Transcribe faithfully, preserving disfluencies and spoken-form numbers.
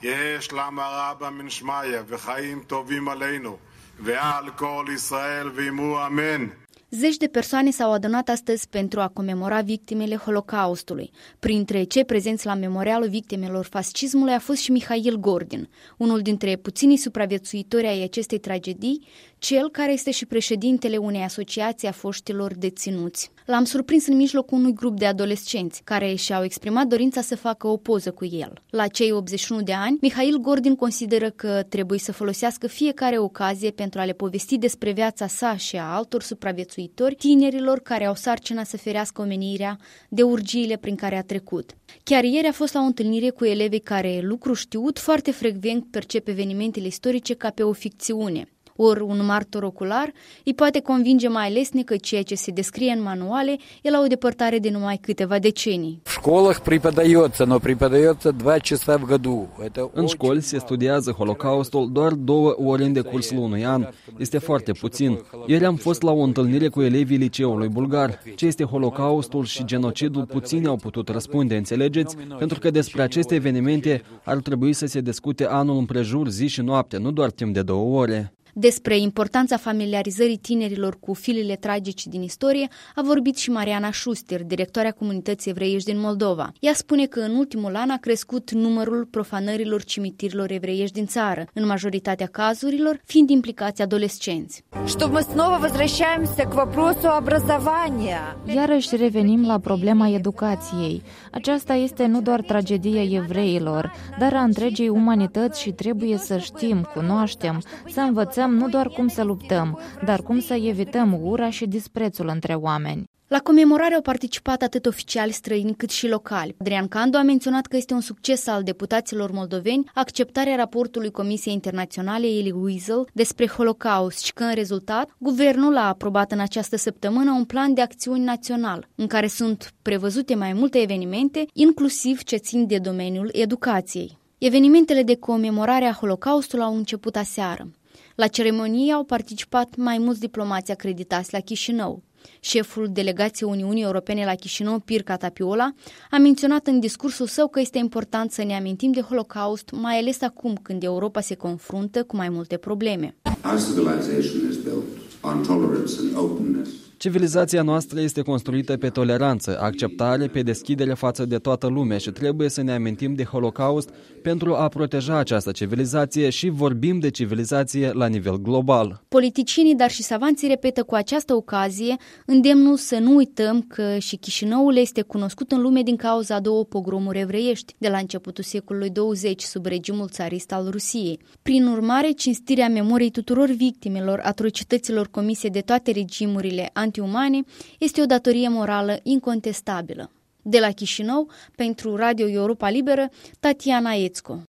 יש למרא מן שמיא וחיים טובים עלינו ועל כל ישראל ועמו אמן. Zeci de persoane s-au adunat astăzi pentru a comemora victimele Holocaustului. Printre cei prezenți la memorialul victimelor fascismului a fost și Mihail Gordin, unul dintre puținii supraviețuitori ai acestei tragedii, cel care este și președintele unei asociații a foștilor deținuți. L-am surprins în mijlocul unui grup de adolescenți care și-au exprimat dorința să facă o poză cu el. La cei optzeci și unu de ani, Mihail Gordin consideră că trebuie să folosească fiecare ocazie pentru a le povesti despre viața sa și a altor supraviețuitori, tinerilor care au sarcina să ferească omenirea de urgiile prin care a trecut. Chiar ieri a fost la o întâlnire cu elevii care, lucru știut, foarte frecvent percep evenimentele istorice ca pe o ficțiune. Ori un martor ocular îi poate convinge mai lesne că ceea ce se descrie în manuale e la o depărtare de numai câteva decenii. În școli se studiază Holocaustul doar două ore în decursul unui an. Este foarte puțin. Ieri am fost la o întâlnire cu elevii liceului bulgar. Ce este Holocaustul și genocidul puțini au putut răspunde, înțelegeți? Pentru că despre aceste evenimente ar trebui să se discute anul împrejur, zi și noapte, nu doar timp de două ore. Despre importanța familiarizării tinerilor cu filele tragice din istorie a vorbit și Mariana Schuster, directoarea comunității evreiești din Moldova. Ea spune că în ultimul an a crescut numărul profanărilor cimitirilor evreiești din țară, în majoritatea cazurilor fiind implicați adolescenți. Iarăși revenim la problema educației. Aceasta este nu doar tragedia evreilor, dar a întregii umanități și trebuie să știm, cunoaștem, să învățăm nu doar cum să luptăm, dar cum să evităm ura și disprețul între oameni. La comemorare au participat atât oficiali străini cât și locali. Adrian Candu a menționat că este un succes al deputaților moldoveni acceptarea raportului Comisiei Internaționale Elie Wiesel despre Holocaust și că, în rezultat, guvernul a aprobat în această săptămână un plan de acțiuni național, în care sunt prevăzute mai multe evenimente, inclusiv ce țin de domeniul educației. Evenimentele de comemorare a Holocaustului au început aseară. La ceremonie au participat mai mulți diplomați acreditați la Chișinău. Șeful delegației Uniunii Europene la Chișinău, Pirca Tapiola, a menționat în discursul său că este important să ne amintim de Holocaust, mai ales acum când Europa se confruntă cu mai multe probleme. Civilizația noastră este construită pe toleranță, acceptare, pe deschidere față de toată lumea și trebuie să ne amintim de Holocaust pentru a proteja această civilizație și vorbim de civilizație la nivel global. Politicienii, dar și savanții repetă cu această ocazie îndemnul să nu uităm că și Chișinăul este cunoscut în lume din cauza două pogromuri evreiești de la începutul secolului douăzeci sub regimul țarist al Rusiei. Prin urmare, cinstirea memoriei tuturor victimelor atrocităților comise de toate regimurile antiumane este o datorie morală incontestabilă. De la Chișinău, pentru Radio Europa Liberă, Tatiana Ețco.